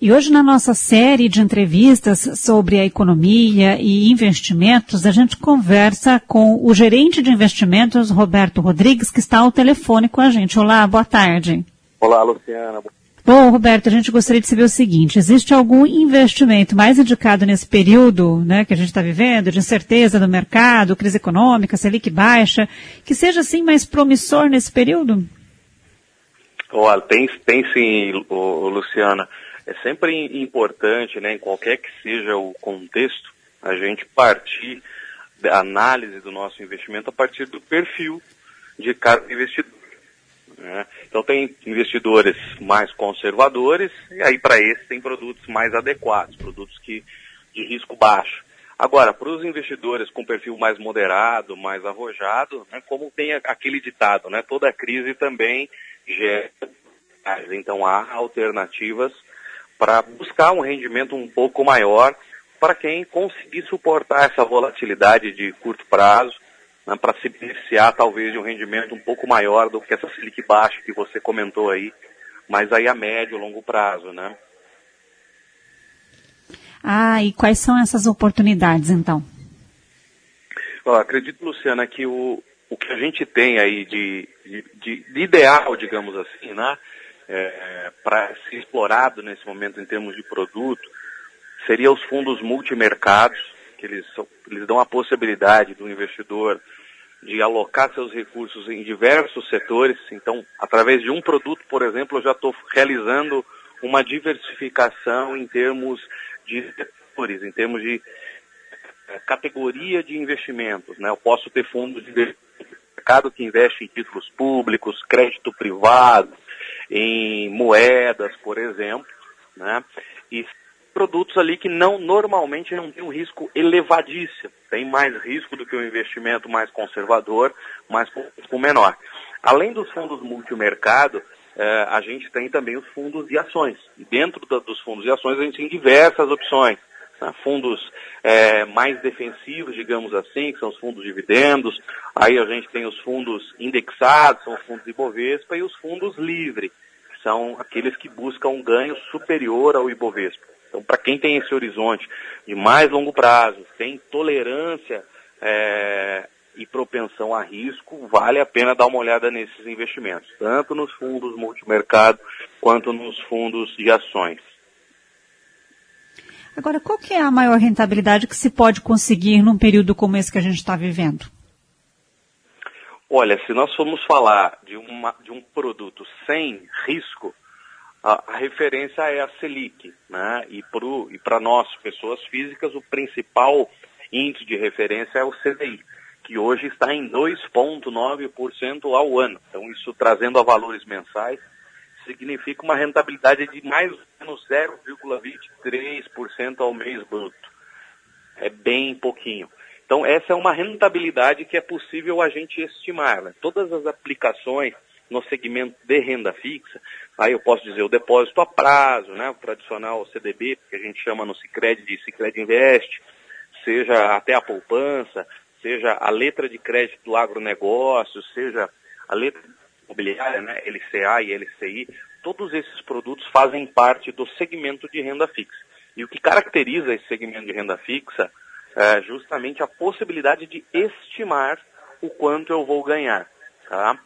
E hoje na nossa série de entrevistas sobre a economia e investimentos, a gente conversa com o gerente de investimentos, Roberto Rodrigues, que está ao telefone com a gente. Olá, boa tarde. Olá, Luciana. Bom, Roberto, a gente gostaria de saber o seguinte, existe algum investimento mais indicado nesse período, né, que a gente está vivendo, de incerteza do mercado, crise econômica, Selic baixa, que seja assim mais promissor nesse período? Olha, tem sim, Luciana. É sempre importante, né, em qualquer que seja o contexto, a gente partir da análise do nosso investimento a partir do perfil de cada investidor. Né? Então tem investidores mais conservadores e aí para esses tem produtos mais adequados, produtos de risco baixo. Agora, para os investidores com perfil mais moderado, mais arrojado, né, como tem aquele ditado, né, toda crise também gera. Então há alternativas para buscar um rendimento um pouco maior para quem conseguir suportar essa volatilidade de curto prazo, né, para se beneficiar talvez de um rendimento um pouco maior do que essa Selic baixa que você comentou aí, mas aí a médio e longo prazo, né? E quais são essas oportunidades então? Eu acredito, Luciana, que o que a gente tem aí de ideal, digamos assim, né, para ser explorado nesse momento em termos de produto, seria os fundos multimercados, que eles dão a possibilidade do investidor de alocar seus recursos em diversos setores. Então, através de um produto, por exemplo, eu já estou realizando uma diversificação em termos de setores, em termos de categoria de investimentos, né? Eu posso ter fundos de mercado que investem em títulos públicos, crédito privado, em moedas, por exemplo, né? E produtos ali que normalmente não tem um risco elevadíssimo, tem mais risco do que o investimento mais conservador, mas com menor. Além dos fundos multimercado, a gente tem também os fundos de ações. Dentro dos fundos de ações a gente tem diversas opções. Né? Fundos mais defensivos, digamos assim, que são os fundos dividendos. Aí a gente tem os fundos indexados, são os fundos Ibovespa, e os fundos livre, que são aqueles que buscam um ganho superior ao Ibovespa. Então, para quem tem esse horizonte de mais longo prazo, tem tolerância e propensão a risco, vale a pena dar uma olhada nesses investimentos, tanto nos fundos multimercado quanto nos fundos de ações. Agora, qual que é a maior rentabilidade que se pode conseguir num período como esse que a gente está vivendo? Olha, se nós formos falar de um produto sem risco, a referência é a Selic, né? E para nós, pessoas físicas, o principal índice de referência é o CDI, que hoje está em 2,9% ao ano. Então, isso trazendo a valores mensais, significa uma rentabilidade de mais ou menos 0,23% ao mês bruto. É bem pouquinho. Então, essa é uma rentabilidade que é possível a gente estimar. Né? Todas as aplicações no segmento de renda fixa, aí eu posso dizer o depósito a prazo, né, o tradicional CDB, que a gente chama no Sicredi de Sicredi Invest, seja até a poupança, seja a letra de crédito do agronegócio, seja a letra imobiliária, né, LCA e LCI, todos esses produtos fazem parte do segmento de renda fixa. E o que caracteriza esse segmento de renda fixa é justamente a possibilidade de estimar o quanto eu vou ganhar, tá?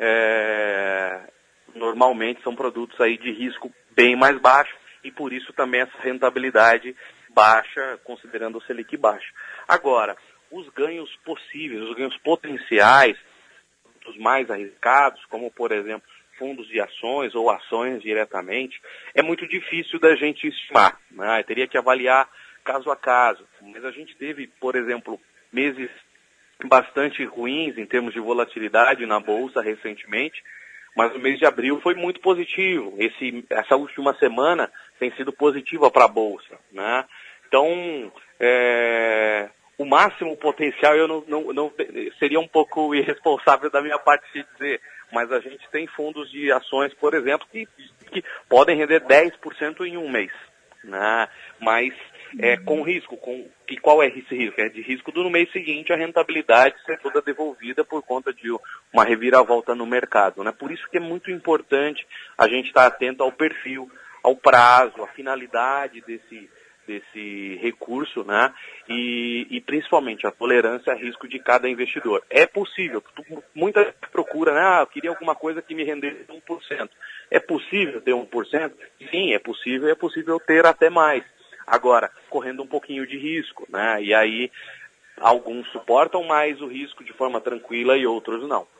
Normalmente são produtos aí de risco bem mais baixo e por isso também essa rentabilidade baixa, considerando o Selic baixo. Agora, os ganhos possíveis, os ganhos potenciais, os mais arriscados, como por exemplo fundos de ações ou ações diretamente, é muito difícil da gente estimar, né? Eu teria que avaliar caso a caso, mas a gente teve, por exemplo, meses bastante ruins em termos de volatilidade na Bolsa recentemente, mas o mês de abril foi muito positivo. Essa última semana tem sido positiva para a Bolsa, né? Então, o máximo potencial eu não seria um pouco irresponsável da minha parte de dizer, mas a gente tem fundos de ações, por exemplo, que podem render 10% em um mês, né? Mas com risco. E qual é esse risco? É de risco do no mês seguinte a rentabilidade ser toda devolvida por conta de uma reviravolta no mercado, né? Por isso que é muito importante a gente estar atento ao perfil ao prazo, à finalidade desse recurso, né? E principalmente a tolerância a risco de cada investidor. É possível, muita gente procura, né? Eu queria alguma coisa que me rendesse 1%. É possível ter 1%? Sim, é possível ter até mais. Agora, correndo um pouquinho de risco, né? E aí, alguns suportam mais o risco de forma tranquila e outros não.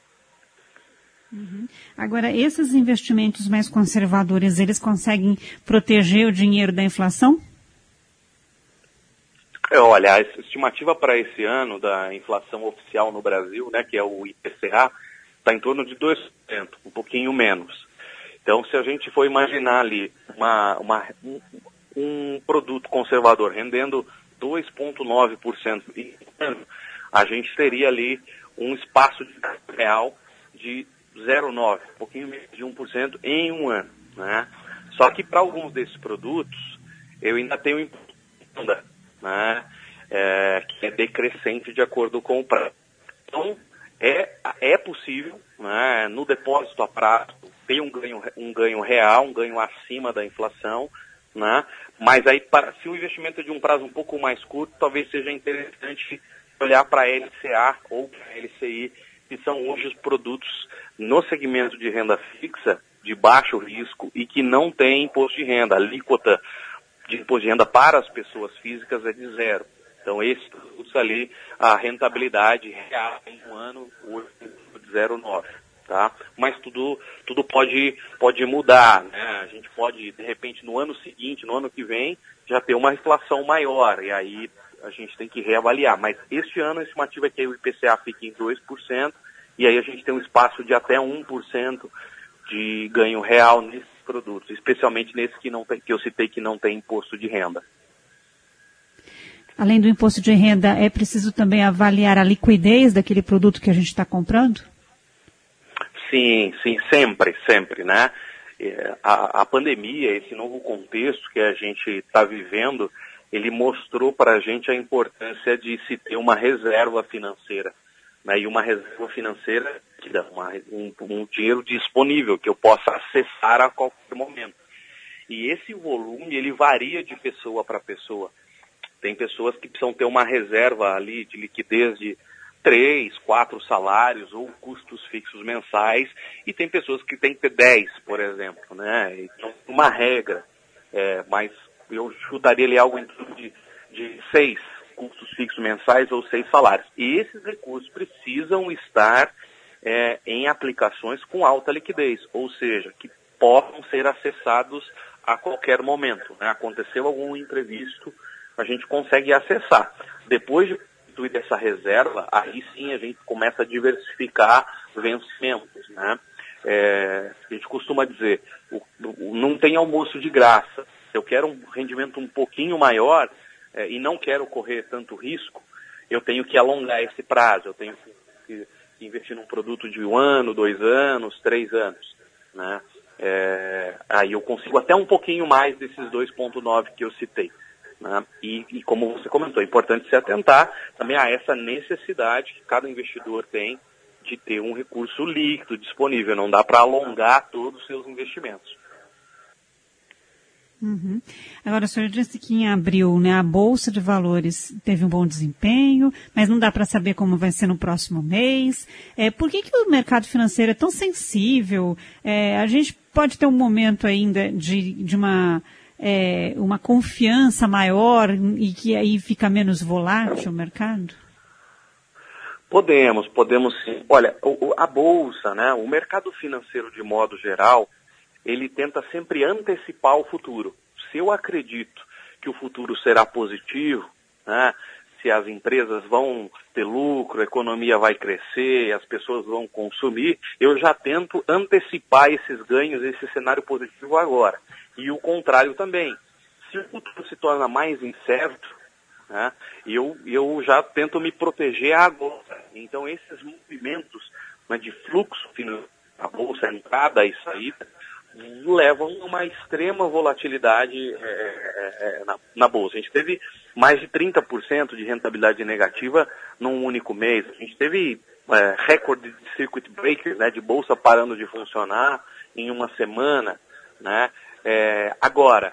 Uhum. Agora, esses investimentos mais conservadores, eles conseguem proteger o dinheiro da inflação? Olha, a estimativa para esse ano da inflação oficial no Brasil, né, que é o IPCA, está em torno de 2%, um pouquinho menos. Então, se a gente for imaginar ali um produto conservador rendendo 2,9% em ano, a gente teria ali um espaço real de 0,9%, um pouquinho menos de 1% em um ano, né? Só que para alguns desses produtos, eu ainda tenho imposto, né? Que é decrescente de acordo com o prazo. Então, é possível, né, no depósito a prazo, ter um ganho real, um ganho acima da inflação, né? Mas aí, se o investimento é de um prazo um pouco mais curto, talvez seja interessante olhar para a LCA ou para a LCI, que são hoje os produtos no segmento de renda fixa, de baixo risco e que não tem imposto de renda. A alíquota de imposto de renda para as pessoas físicas é de 0. Então, esses produtos ali, a rentabilidade real em um ano, hoje, de 0,9. Tá? Mas tudo pode mudar, né? A gente pode, de repente, no ano seguinte, no ano que vem, já ter uma inflação maior, e aí a gente tem que reavaliar. Mas este ano a estimativa é que o IPCA fique em 2%, e aí a gente tem um espaço de até 1% de ganho real nesses produtos, especialmente nesse que eu citei que não tem imposto de renda. Além do imposto de renda, é preciso também avaliar a liquidez daquele produto que a gente está comprando? Sim, sempre, né? A pandemia, esse novo contexto que a gente está vivendo, ele mostrou para a gente a importância de se ter uma reserva financeira, né? E uma reserva financeira que dá um dinheiro disponível, que eu possa acessar a qualquer momento. E esse volume, ele varia de pessoa para pessoa. Tem pessoas que precisam ter uma reserva ali de liquidez de 3, 4 salários ou custos fixos mensais, e tem pessoas que têm que ter 10, por exemplo, né? Então, uma regra, mas eu chutaria ali algo em torno de 6 custos fixos mensais ou 6 salários. E esses recursos precisam estar em aplicações com alta liquidez, ou seja, que possam ser acessados a qualquer momento, né? Aconteceu algum imprevisto, a gente consegue acessar. Depois de constituir essa reserva, aí sim a gente começa a diversificar vencimentos, né? A gente costuma dizer, não tem almoço de graça. Se eu quero um rendimento um pouquinho maior e não quero correr tanto risco, eu tenho que alongar esse prazo, eu tenho que investir num produto de 1 ano, 2 anos, 3 anos, né? Aí eu consigo até um pouquinho mais desses 2,9 que eu citei. Né? E como você comentou, é importante se atentar também a essa necessidade que cada investidor tem de ter um recurso líquido disponível. Não dá para alongar todos os seus investimentos. Uhum. Agora, o senhor disse que em abril, né, a Bolsa de Valores teve um bom desempenho, mas não dá para saber como vai ser no próximo mês. Por que o mercado financeiro é tão sensível? A gente pode ter um momento ainda de uma confiança maior e que aí fica menos volátil o mercado? Podemos sim. Olha, a Bolsa, né, o mercado financeiro de modo geral, ele tenta sempre antecipar o futuro. Se eu acredito que o futuro será positivo, né, se as empresas vão ter lucro, a economia vai crescer, as pessoas vão consumir, eu já tento antecipar esses ganhos, esse cenário positivo agora. E o contrário também. Se o futuro se torna mais incerto, né, eu já tento me proteger agora. Então, esses movimentos, né, de fluxo financeiro, a bolsa, a entrada e saída, levam a uma extrema volatilidade na bolsa. A gente teve mais de 30% de rentabilidade negativa num único mês. A gente teve recorde de circuit breakers, né, de bolsa parando de funcionar em uma semana, né? Agora,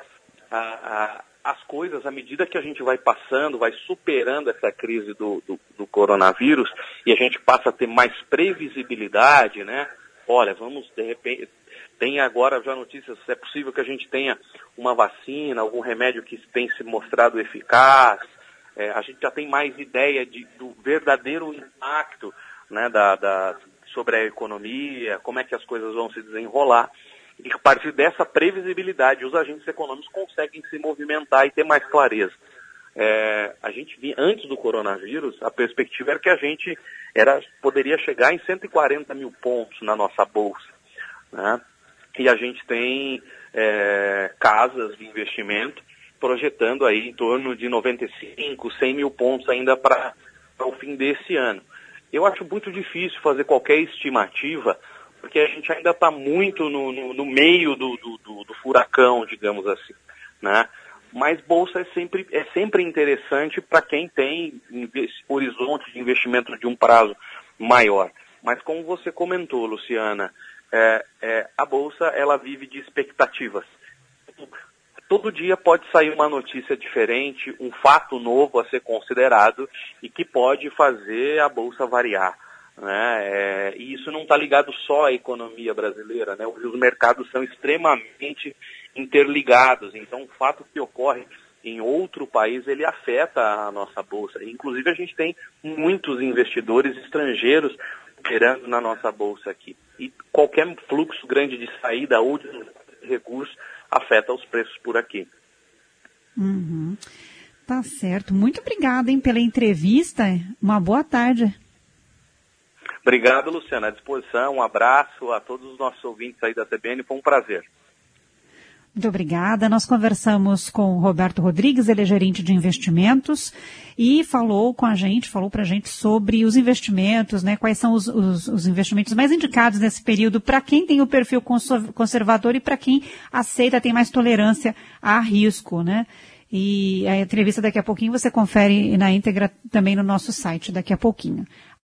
as coisas, à medida que a gente vai passando, vai superando essa crise do coronavírus e a gente passa a ter mais previsibilidade, né? Olha, vamos, de repente, tem agora já notícias, é possível que a gente tenha uma vacina, algum remédio que tem se mostrado eficaz, a gente já tem mais ideia do verdadeiro impacto, né, sobre a economia, como é que as coisas vão se desenrolar. E a partir dessa previsibilidade, os agentes econômicos conseguem se movimentar e ter mais clareza. A gente via, antes do coronavírus, a perspectiva era que a gente poderia chegar em 140 mil pontos na nossa bolsa, né? E a gente tem casas de investimento projetando aí em torno de 95, 100 mil pontos ainda para o fim desse ano. Eu acho muito difícil fazer qualquer estimativa, porque a gente ainda está muito no meio do furacão, digamos assim, né? Mas bolsa é sempre interessante para quem tem horizonte de investimento de um prazo maior. Mas como você comentou, Luciana, a bolsa ela vive de expectativas. Todo dia pode sair uma notícia diferente, um fato novo a ser considerado e que pode fazer a bolsa variar, né? E isso não está ligado só à economia brasileira, né? Os mercados são extremamente interligados, então o fato que ocorre em outro país, ele afeta a nossa bolsa. Inclusive a gente tem muitos investidores estrangeiros operando na nossa bolsa aqui. E qualquer fluxo grande de saída ou de recursos afeta os preços por aqui. Uhum. Tá certo. Muito obrigada, hein, pela entrevista. Uma boa tarde. Obrigado, Luciana. À disposição. Um abraço a todos os nossos ouvintes aí da CBN. Foi um prazer. Muito obrigada. Nós conversamos com o Roberto Rodrigues, ele é gerente de investimentos e falou pra gente sobre os investimentos, né? Quais são os investimentos mais indicados nesse período para quem tem o perfil conservador e para quem aceita, tem mais tolerância a risco, né? E a entrevista daqui a pouquinho você confere na íntegra também no nosso site daqui a pouquinho.